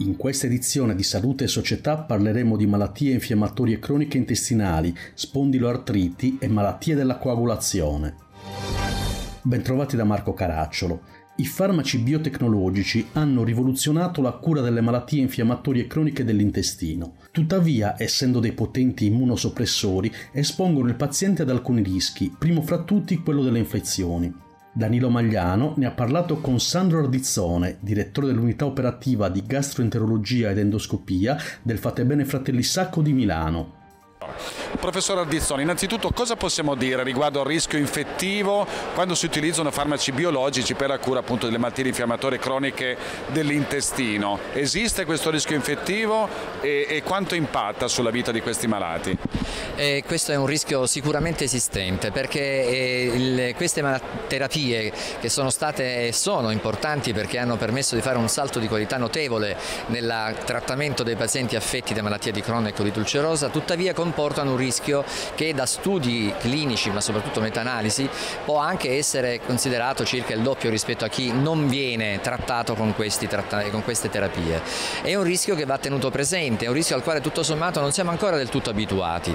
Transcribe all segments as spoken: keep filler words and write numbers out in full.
In questa edizione di Salute e Società parleremo di malattie infiammatorie croniche intestinali, spondiloartriti e malattie della coagulazione. Bentrovati da Marco Caracciolo. I farmaci biotecnologici hanno rivoluzionato la cura delle malattie infiammatorie croniche dell'intestino. Tuttavia, essendo dei potenti immunosoppressori, espongono il paziente ad alcuni rischi, primo fra tutti quello delle infezioni. Danilo Magliano ne ha parlato con Sandro Ardizzone, direttore dell'unità operativa di gastroenterologia ed endoscopia del Fatebenefratelli Fratelli Sacco di Milano. Professor Ardizzone, innanzitutto cosa possiamo dire riguardo al rischio infettivo quando si utilizzano farmaci biologici per la cura appunto delle malattie infiammatorie croniche dell'intestino? Esiste questo rischio infettivo e, e quanto impatta sulla vita di questi malati? Eh, questo è un rischio sicuramente esistente perché eh, il, queste terapie che sono state e sono importanti perché hanno permesso di fare un salto di qualità notevole nel trattamento dei pazienti affetti da malattia di Crohn e colite ulcerosa, tuttavia comportano un rischio che da studi clinici ma soprattutto meta-analisi può anche essere considerato circa il doppio rispetto a chi non viene trattato con, questi tratta- con queste terapie. È un rischio che va tenuto presente, è un rischio al quale tutto sommato non siamo ancora del tutto abituati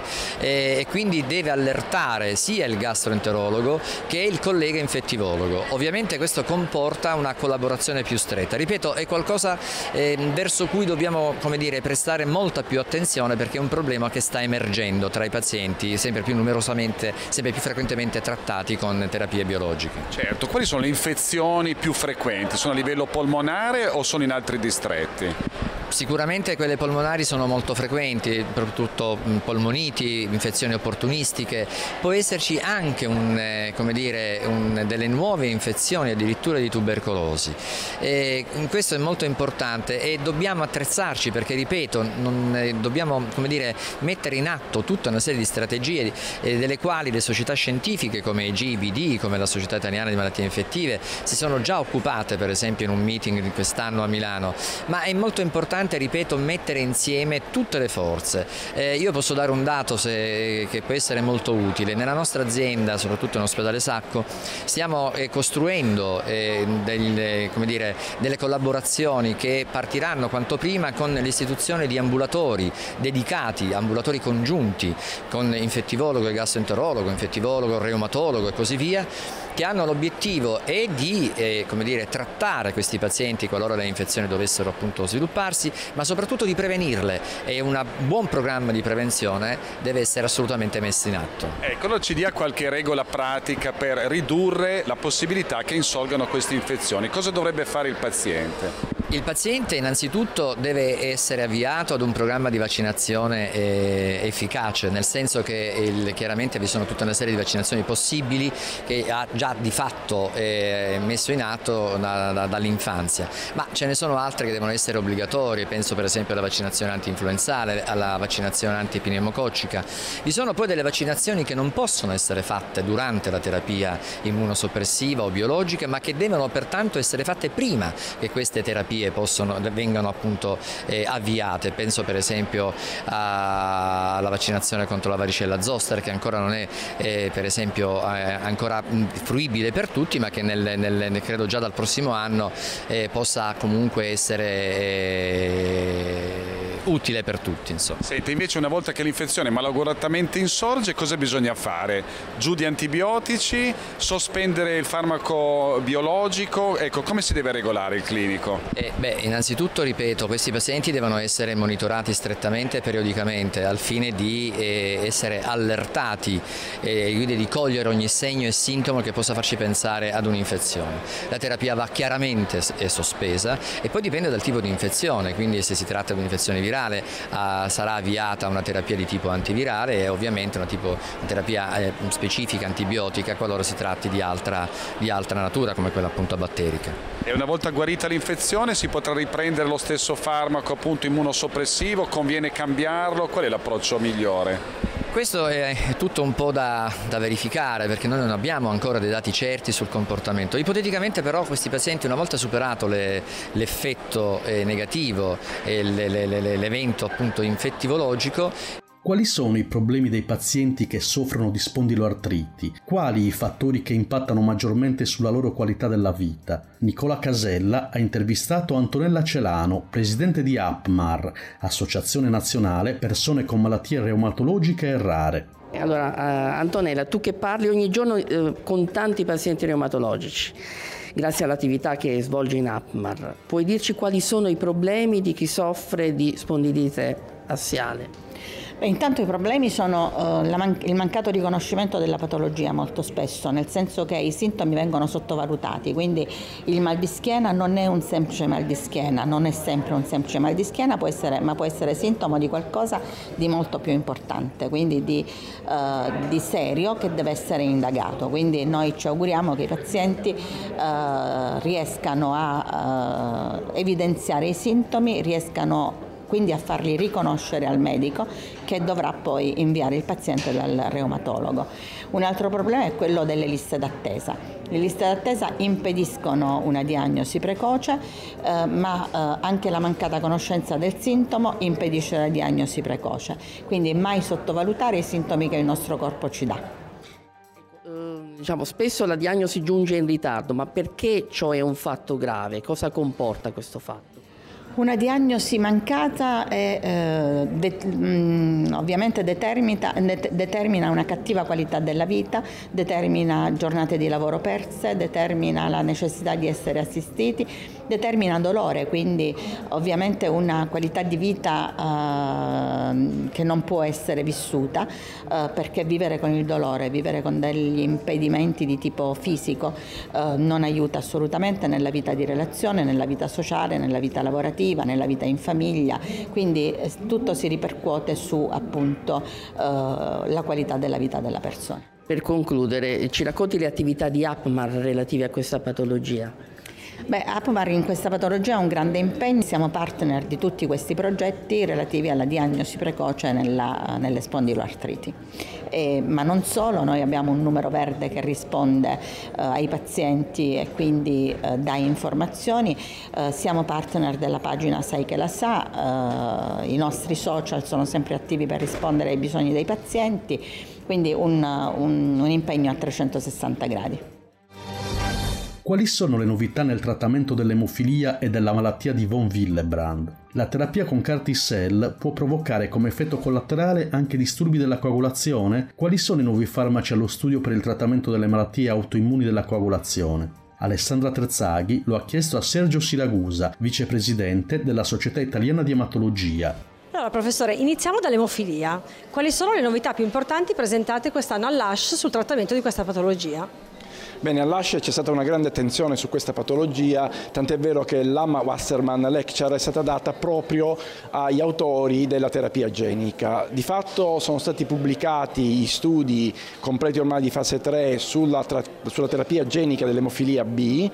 e quindi deve allertare sia il gastroenterologo che il collega infettivologo. Ovviamente questo comporta una collaborazione più stretta, ripeto, è qualcosa eh, verso cui dobbiamo, come dire, prestare molta più attenzione perché è un problema che sta emergendo tra i pazienti sempre più numerosamente, sempre più frequentemente trattati con terapie biologiche. Certo, quali sono le infezioni più frequenti? Sono a livello polmonare o sono in altri distretti? Sicuramente quelle polmonari sono molto frequenti, soprattutto polmoniti, infezioni opportunistiche. Può esserci anche un, eh, come dire, un, delle nuove infezioni, addirittura di tubercolosi. E questo è molto importante e dobbiamo attrezzarci perché, ripeto, non, eh, dobbiamo, come dire, mettere in atto tutta una serie di strategie eh, delle quali le società scientifiche come G I B D, come la Società Italiana di Malattie Infettive, si sono già occupate, per esempio in un meeting di quest'anno a Milano, ma è molto importante, ripeto, mettere insieme tutte le forze. Eh, io posso dare un dato se, che può essere molto utile. Nella nostra azienda, soprattutto in ospedale Sacco, stiamo eh, costruendo eh, del, come dire, delle collaborazioni che partiranno quanto prima con l'istituzione di ambulatori dedicati, ambulatori congiunti con infettivologo e gastroenterologo, infettivologo, reumatologo e così via, che hanno l'obiettivo è di eh, come dire, trattare questi pazienti qualora le infezioni dovessero appunto svilupparsi, ma soprattutto di prevenirle, e un buon programma di prevenzione deve essere assolutamente messo in atto. Ecco, allora ci dia qualche regola pratica per ridurre la possibilità che insolgano queste infezioni. Cosa dovrebbe fare il paziente? Il paziente innanzitutto deve essere avviato ad un programma di vaccinazione eh, efficace, nel senso che il, chiaramente vi sono tutta una serie di vaccinazioni possibili che ha già di fatto eh, messo in atto da, da, dall'infanzia, ma ce ne sono altre che devono essere obbligatorie, penso per esempio alla vaccinazione anti-influenzale, alla vaccinazione antipneumococcica. Vi sono poi delle vaccinazioni che non possono essere fatte durante la terapia immunosoppressiva o biologica, ma che devono pertanto essere fatte prima che queste terapie Possono, vengano appunto eh, avviate. Penso per esempio a, alla vaccinazione contro la varicella zoster, che ancora non è eh, per esempio eh, ancora fruibile per tutti, ma che nel, nel, credo già dal prossimo anno eh, possa comunque essere eh, utile per tutti, insomma. Senti, invece una volta che l'infezione malauguratamente insorge, cosa bisogna fare? Giù di antibiotici, sospendere il farmaco biologico, ecco, come si deve regolare il clinico? Eh, beh, innanzitutto ripeto, questi pazienti devono essere monitorati strettamente e periodicamente al fine di eh, essere allertati e eh, quindi di cogliere ogni segno e sintomo che possa farci pensare ad un'infezione. La terapia va chiaramente è sospesa e poi dipende dal tipo di infezione, quindi se si tratta di un'infezione virale eh, sarà avviata una terapia di tipo antivirale e ovviamente una, tipo, una terapia eh, specifica antibiotica qualora si tratti di altra, di altra natura come quella appunto batterica. E una volta guarita l'infezione si potrà riprendere lo stesso farmaco appunto immunosoppressivo? Conviene cambiarlo? Qual è l'approccio migliore? Questo è tutto un po' da, da verificare perché noi non abbiamo ancora dei dati certi sul comportamento. Ipoteticamente però questi pazienti, una volta superato le, l'effetto eh, negativo e le, le, le, l'evento appunto infettivologico, Quali sono i problemi dei pazienti che soffrono di spondiloartriti? Quali i fattori che impattano maggiormente sulla loro qualità della vita? Nicola Casella ha intervistato Antonella Celano, presidente di A P M A R, Associazione Nazionale Persone con Malattie Reumatologiche e Rare. Allora, uh, Antonella, tu che parli ogni giorno uh, con tanti pazienti reumatologici, grazie all'attività che svolgi in A P M A R, puoi dirci quali sono i problemi di chi soffre di spondilite assiale? Beh, intanto i problemi sono uh, la man- il mancato riconoscimento della patologia molto spesso, nel senso che i sintomi vengono sottovalutati, quindi il mal di schiena non è un semplice mal di schiena, non è sempre un semplice mal di schiena, può essere, ma può essere sintomo di qualcosa di molto più importante, quindi di, uh, di serio, che deve essere indagato. Quindi noi ci auguriamo che i pazienti uh, riescano a uh, evidenziare i sintomi, riescano quindi a farli riconoscere al medico, che dovrà poi inviare il paziente dal reumatologo. Un altro problema è quello delle liste d'attesa. Le liste d'attesa impediscono una diagnosi precoce, eh, ma eh, anche la mancata conoscenza del sintomo impedisce la diagnosi precoce. Quindi mai sottovalutare i sintomi che il nostro corpo ci dà. Uh, diciamo, spesso la diagnosi giunge in ritardo, ma perché ciò è un fatto grave? Cosa comporta questo fatto? Una diagnosi mancata è, eh, de- mh, ovviamente determina, de- determina una cattiva qualità della vita, determina giornate di lavoro perse, determina la necessità di essere assistiti, determina dolore, quindi ovviamente una qualità di vita eh, che non può essere vissuta, eh, perché vivere con il dolore, vivere con degli impedimenti di tipo fisico eh, non aiuta assolutamente nella vita di relazione, nella vita sociale, nella vita lavorativa, nella vita in famiglia, quindi eh, tutto si ripercuote su appunto eh, la qualità della vita della persona. Per concludere, ci racconti le attività di A P M A R relative a questa patologia? Beh, A P M A R in questa patologia ha un grande impegno, siamo partner di tutti questi progetti relativi alla diagnosi precoce nella, nelle spondiloartriti. E, ma non solo, noi abbiamo un numero verde che risponde eh, ai pazienti e quindi eh, dà informazioni, eh, siamo partner della pagina Sai che la sa, eh, i nostri social sono sempre attivi per rispondere ai bisogni dei pazienti, quindi un, un, un impegno a trecentosessanta gradi. Quali sono le novità nel trattamento dell'emofilia e della malattia di von Willebrand? La terapia con Carticell può provocare come effetto collaterale anche disturbi della coagulazione? Quali sono i nuovi farmaci allo studio per il trattamento delle malattie autoimmuni della coagulazione? Alessandra Trezzaghi lo ha chiesto a Sergio Siragusa, vicepresidente della Società Italiana di Ematologia. Allora, professore, iniziamo dall'emofilia. Quali sono le novità più importanti presentate quest'anno all'A S H sul trattamento di questa patologia? Bene, all'A S H c'è stata una grande attenzione su questa patologia, tant'è vero che l'Emma Wasserman Lecture è stata data proprio agli autori della terapia genica. Di fatto sono stati pubblicati gli studi completi ormai di fase tre sulla, tra, sulla terapia genica dell'emofilia B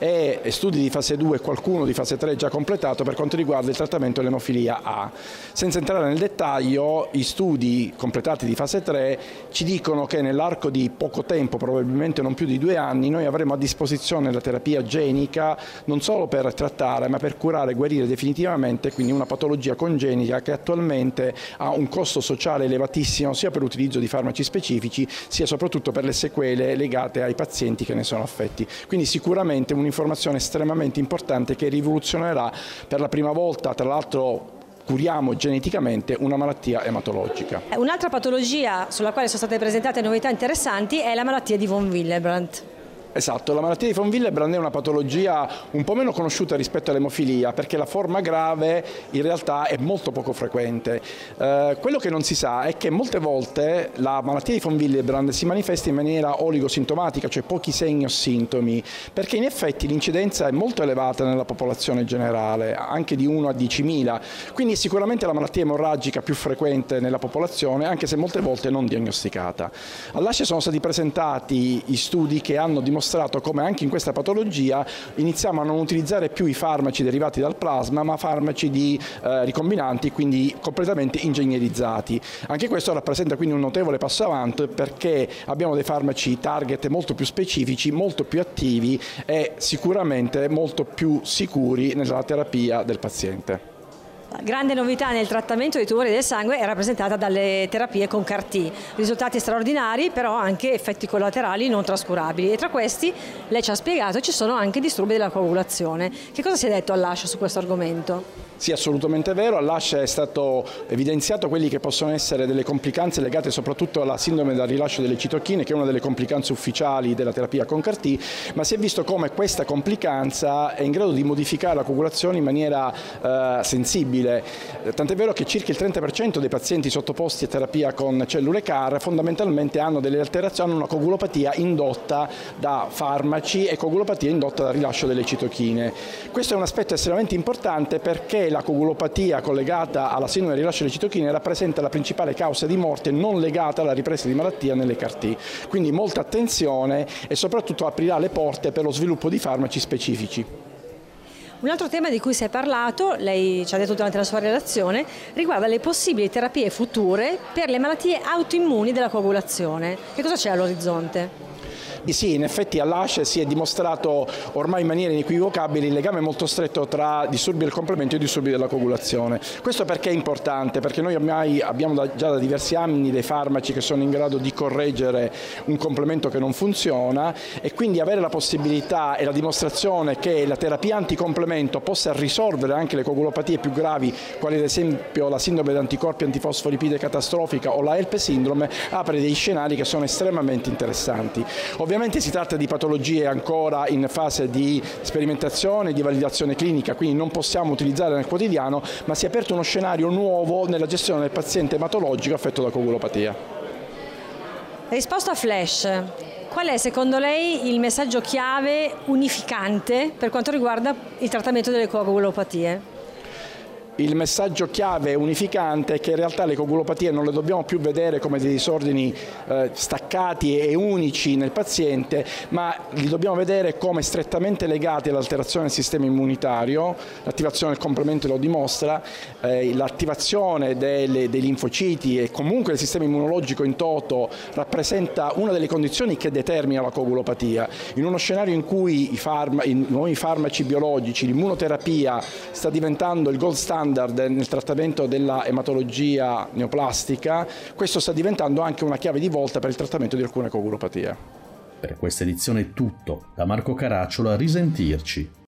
e studi di fase due e qualcuno di fase tre già completato per quanto riguarda il trattamento dell'emofilia A. Senza entrare nel dettaglio, gli studi completati di fase tre ci dicono che nell'arco di poco tempo, probabilmente non più di due anni, noi avremo a disposizione la terapia genica non solo per trattare ma per curare e guarire definitivamente quindi una patologia congenica che attualmente ha un costo sociale elevatissimo sia per l'utilizzo di farmaci specifici sia soprattutto per le sequele legate ai pazienti che ne sono affetti. Quindi sicuramente un'informazione estremamente importante che rivoluzionerà per la prima volta, tra l'altro curiamo geneticamente una malattia ematologica. Un'altra patologia sulla quale sono state presentate novità interessanti è la malattia di von Willebrand. Esatto, la malattia di von Willebrand è una patologia un po' meno conosciuta rispetto all'emofilia perché la forma grave in realtà è molto poco frequente. Eh, quello che non si sa è che molte volte la malattia di von Willebrand si manifesta in maniera oligosintomatica, cioè pochi segni o sintomi, perché in effetti l'incidenza è molto elevata nella popolazione generale, anche di uno a diecimila, quindi è sicuramente la malattia emorragica più frequente nella popolazione, anche se molte volte non diagnosticata. All'A S H sono stati presentati gli studi che hanno dimostrato dimostrato come anche in questa patologia iniziamo a non utilizzare più i farmaci derivati dal plasma ma farmaci di eh, ricombinanti, quindi completamente ingegnerizzati. Anche questo rappresenta quindi un notevole passo avanti perché abbiamo dei farmaci target molto più specifici, molto più attivi e sicuramente molto più sicuri nella terapia del paziente. La grande novità nel trattamento dei tumori del sangue è rappresentata dalle terapie con C A R T, risultati straordinari però anche effetti collaterali non trascurabili, e tra questi, lei ci ha spiegato, ci sono anche disturbi della coagulazione. Che cosa si è detto all'A S H su questo argomento? Sì, assolutamente vero. All'A S H è stato evidenziato quelli che possono essere delle complicanze legate soprattutto alla sindrome del rilascio delle citochine, che è una delle complicanze ufficiali della terapia con C A R T, ma si è visto come questa complicanza è in grado di modificare la coagulazione in maniera eh, sensibile. Tant'è vero che circa il trenta per cento dei pazienti sottoposti a terapia con cellule C A R fondamentalmente hanno delle alterazioni, hanno una coagulopatia indotta da farmaci e coagulopatia indotta dal rilascio delle citochine. Questo è un aspetto estremamente importante perché la coagulopatia collegata alla sindrome del rilascio delle citochine rappresenta la principale causa di morte non legata alla ripresa di malattia nelle C A R T. Quindi molta attenzione e soprattutto aprirà le porte per lo sviluppo di farmaci specifici. Un altro tema di cui si è parlato, lei ci ha detto durante la sua relazione, riguarda le possibili terapie future per le malattie autoimmuni della coagulazione. Che cosa c'è all'orizzonte? Sì, in effetti all'A S H si è dimostrato ormai in maniera inequivocabile il legame molto stretto tra disturbi del complemento e disturbi della coagulazione. Questo perché è importante? Perché noi ormai abbiamo da, già da diversi anni dei farmaci che sono in grado di correggere un complemento che non funziona, e quindi avere la possibilità e la dimostrazione che la terapia anticomplemento possa risolvere anche le coagulopatie più gravi, quali ad esempio la sindrome di anticorpi antifosfolipide catastrofica o la HELP syndrome, apre dei scenari che sono estremamente interessanti. Ovviamente si tratta di patologie ancora in fase di sperimentazione, di validazione clinica, quindi non possiamo utilizzare nel quotidiano, ma si è aperto uno scenario nuovo nella gestione del paziente ematologico affetto da coagulopatia. Risposta flash. Qual è secondo lei il messaggio chiave unificante per quanto riguarda il trattamento delle coagulopatie? Il messaggio chiave unificante è che in realtà le coagulopatie non le dobbiamo più vedere come dei disordini eh, staccati e unici nel paziente, ma li dobbiamo vedere come strettamente legati all'alterazione del sistema immunitario. L'attivazione del complemento lo dimostra, eh, l'attivazione delle, dei linfociti e comunque del sistema immunologico in toto rappresenta una delle condizioni che determina la coagulopatia. In uno scenario in cui i, farma, i nuovi farmaci biologici, l'immunoterapia sta diventando il gold standard nel trattamento della ematologia neoplastica, questo sta diventando anche una chiave di volta per il trattamento di alcune coagulopatie. Per questa edizione è tutto. Da Marco Caracciolo, a risentirci.